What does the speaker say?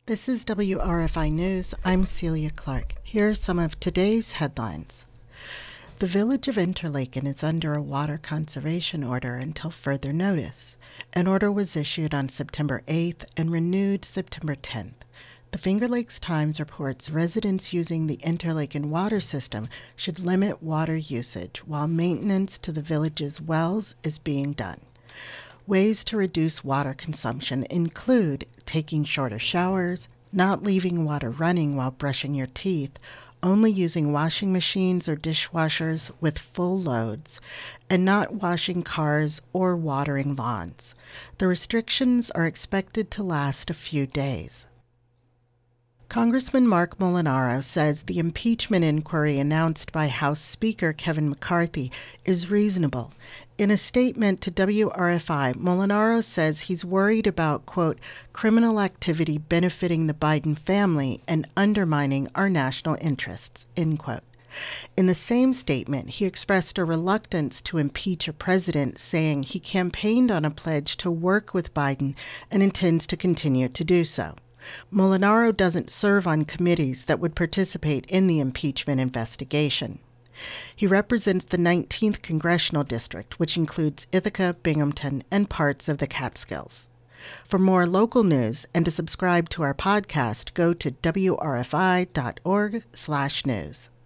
This is WRFI News. I'm Celia Clark. Here are some of today's headlines. The village of Interlaken is under a water conservation order until further notice. An order was issued on September 8th and renewed September 10th. The Finger Lakes Times reports residents using the Interlaken water system should limit water usage while maintenance to the village's wells is being done. Ways to reduce water consumption include taking shorter showers, not leaving water running while brushing your teeth, only using washing machines or dishwashers with full loads, and not washing cars or watering lawns. The restrictions are expected to last a few days. Congressman Mark Molinaro says the impeachment inquiry announced by House Speaker Kevin McCarthy is reasonable. In a statement to WRFI, Molinaro says he's worried about, quote, criminal activity benefiting the Biden family and undermining our national interests, end quote. In the same statement, he expressed a reluctance to impeach a president, saying he campaigned on a pledge to work with Biden and intends to continue to do so. Molinaro doesn't serve on committees that would participate in the impeachment investigation. He represents the 19th Congressional District, which includes Ithaca, Binghamton, and parts of the Catskills. For more local news and to subscribe to our podcast, go to wrfi.org/news.